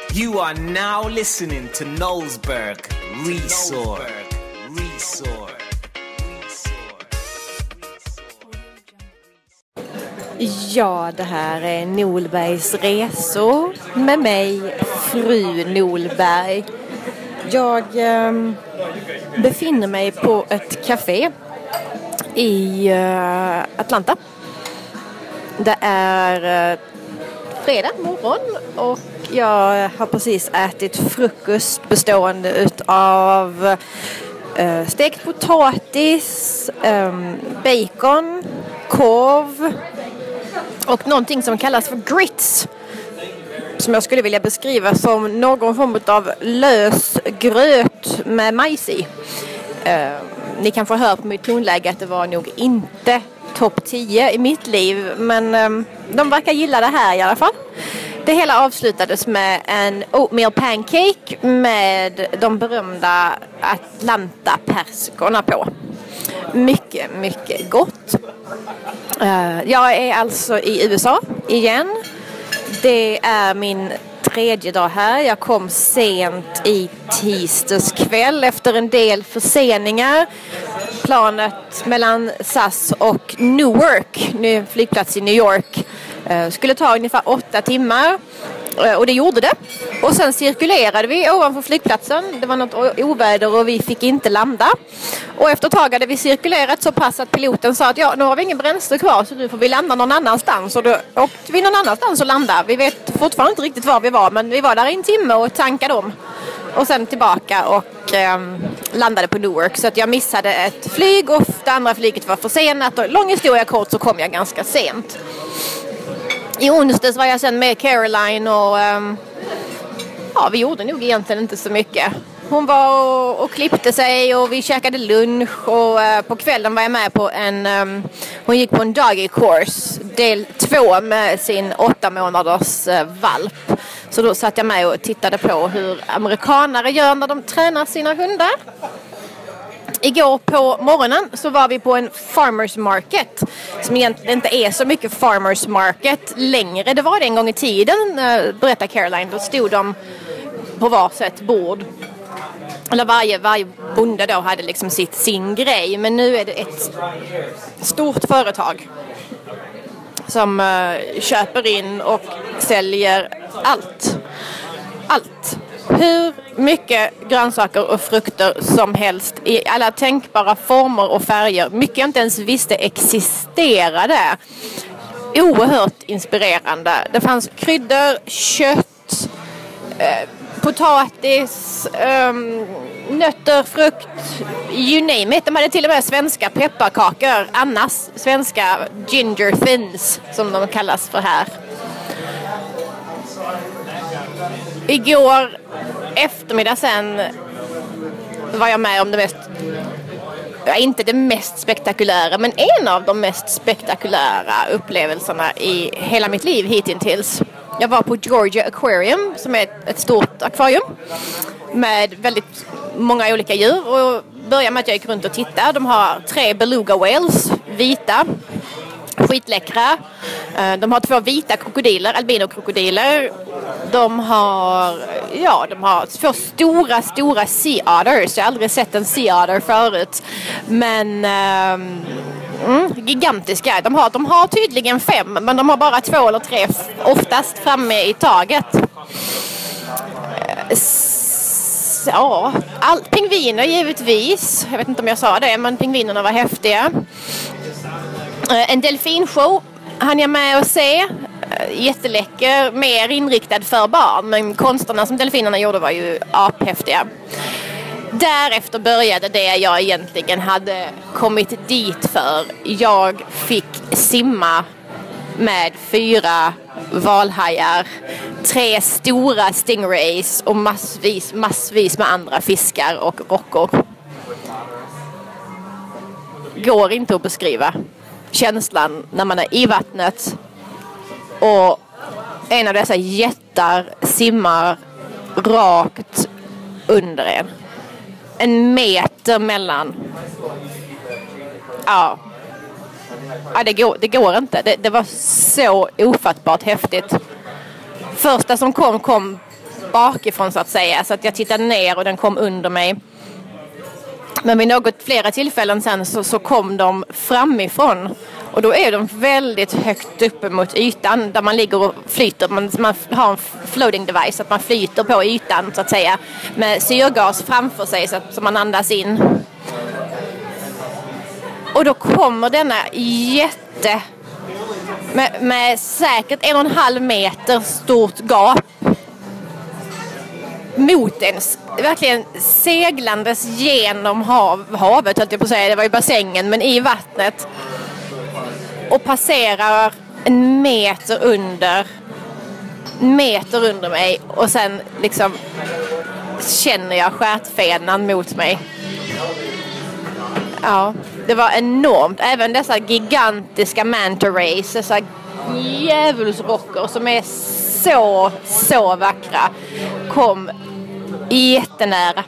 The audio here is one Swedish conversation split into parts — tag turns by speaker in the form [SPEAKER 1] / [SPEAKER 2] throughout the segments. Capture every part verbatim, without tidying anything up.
[SPEAKER 1] You are now listening to Knowlesburg Resort. Resort.
[SPEAKER 2] Ja, det här är Nolbergs resor med mig, fru Nolberg. Jag eh, befinner mig på ett café i eh, Atlanta. Det är eh, fredag morgon och jag har precis ätit frukost bestående utav eh, stekt potatis, eh, bacon, korv och någonting som kallas för grits, som jag skulle vilja beskriva som någon form av lös gröt med majs i. Eh, ni kan få höra på mitt tonläge att det var nog inte topp tio i mitt liv, men eh, de verkar gilla det här i alla fall. Det hela avslutades med en oatmeal pancake med de berömda Atlanta-perskorna på. Mycket, mycket gott. Uh, jag är alltså i U S A igen. Det är min tredje dag här. Jag kom sent i tisdags kväll efter en del förseningar. Planet mellan S A S och Newark, nu flygplats i New York, uh, skulle ta ungefär åtta timmar. Och det gjorde det. Och sen cirkulerade vi ovanför flygplatsen. Det var något oväder och vi fick inte landa. Och efter ett tag hade vi cirkulerat så pass att piloten sa att ja, nu har vi ingen bränsle kvar så nu får vi landa någon annanstans. Och då åkte vi någon annanstans och landade. Vi vet fortfarande inte riktigt var vi var, men vi var där en timme och tankade om. Och sen tillbaka och eh, landade på Newark. Så att jag missade ett flyg och det andra flyget var försenat. Och lång historia kort så kom jag ganska sent. I onsdags var jag sen med Caroline och um, ja, vi gjorde nog egentligen inte så mycket. Hon var och, och klippte sig och vi käkade lunch och uh, på kvällen var jag med på en, um, hon gick på en doggy course, del två med sin åtta månaders uh, valp. Så då satt jag med och tittade på hur amerikanare gör när de tränar sina hundar. Igår på morgonen så var vi på en farmers market som egentligen inte är så mycket farmers market längre. Det var det en gång i tiden, berättar Caroline. Då stod de på varsitt bord. Eller varje, varje bonde då hade liksom sitt, sin grej. Men nu är det ett stort företag som uh, köper in och säljer allt. Allt. Hur mycket grönsaker och frukter som helst i alla tänkbara former och färger. Mycket jag inte ens visste existerade. Oerhört inspirerande. Det fanns kryddor, kött, eh, potatis, eh, nötter, frukt, you name it. De hade till och med svenska pepparkakor. Annas svenska ginger thins som de kallas för här. Igår eftermiddag sen var jag med om det mest, ja, inte det mest spektakulära, men en av de mest spektakulära upplevelserna i hela mitt liv hittills. Jag var på Georgia Aquarium, som är ett, ett stort akvarium med väldigt många olika djur, och började med att jag gick runt och tittade. De har tre beluga whales, vita, skitläckra. De har två vita krokodiler, albino-krokodiler. De har, ja, de har två stora, stora sea otters. Jag har aldrig sett en sea otter förut. Men um, mm, gigantiska. De har, de har tydligen fem, men de har bara två eller tre oftast framme i taget. Ja, all, pingviner givetvis. Jag vet inte om jag sa det, men pingvinerna var häftiga. En delfinshow hann jag med att se. Jätteläcker, mer inriktad för barn, men konsterna som delfinerna gjorde var ju aphäftiga. Därefter började det jag egentligen hade kommit dit för. Jag fick simma med fyra valhajar, tre stora stingrays och massvis, massvis med andra fiskar och rockor. Går inte att beskriva känslan när man är i vattnet och en av dessa jättar simmar rakt under en. En meter mellan. Ja. Ja, det går, det går inte. Det, det var så ofattbart häftigt. Första som kom kom bakifrån så att säga. Så att jag tittade ner och den kom under mig. Men vid något flera tillfällen sen så, så kom de framifrån. Och då är de väldigt högt uppe mot ytan där man ligger och flyter. Man, man har en floating device, att man flyter på ytan så att säga. Med syrgas framför sig så att så man andas in. Och då kommer denna jätte med, med säkert en och en halv meter stort gap mot en, verkligen seglandes genom hav, havet, höll jag på att säga, det var ju bassängen, men i vattnet, och passerar en meter under meter under mig, och sen liksom känner jag stjärtfenan mot mig. Ja, det var enormt. Även dessa gigantiska manta rays, dessa djävulsrockor som är så, så vackra, kom jättenära.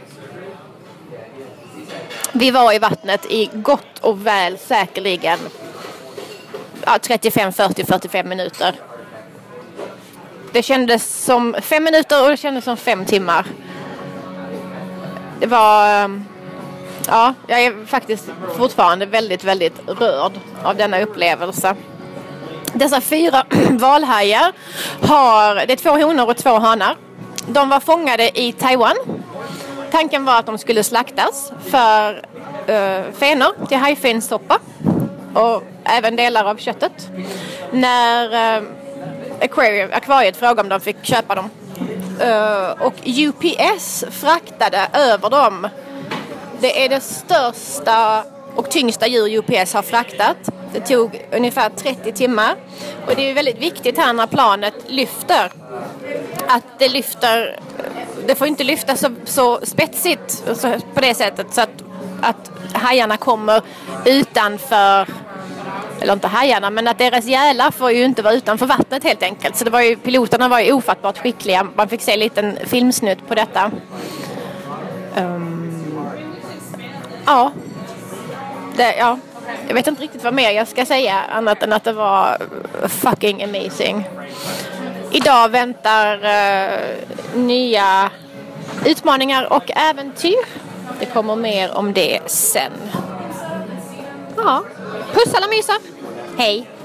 [SPEAKER 2] Vi var i vattnet i gott och väl säkerligen ja, trettiofem, fyrtio, fyrtiofem minuter. Det kändes som fem minuter och det kändes som fem timmar. Det var... Ja, jag är faktiskt fortfarande väldigt, väldigt rörd av denna upplevelse. Dessa fyra valhajar har... Det är två honor och två hanar. De var fångade i Taiwan. Tanken var att de skulle slaktas för uh, fenor till hajfenssoppa. Och även delar av köttet. När uh, Aquarium, akvariet frågade om de fick köpa dem. Uh, och U P S fraktade över dem. Det är det största och tyngsta djur U P S har fraktat. Det tog ungefär trettio timmar. Och det är väldigt viktigt här när planet lyfter. Att det lyfter... Det får inte lyfta så, så spetsigt så, på det sättet. Så att, att hajarna kommer utanför... Eller inte hajarna, men att deras gälar får ju inte vara utanför vattnet helt enkelt. Så det var ju, piloterna var ju ofattbart skickliga. Man fick se en liten filmsnutt på detta. Um, ja. Det, ja. Jag vet inte riktigt vad mer jag ska säga annat än att det var fucking amazing. Idag väntar uh, nya utmaningar och äventyr. Det kommer mer om det sen. Ja. Puss alla mysar. Hej.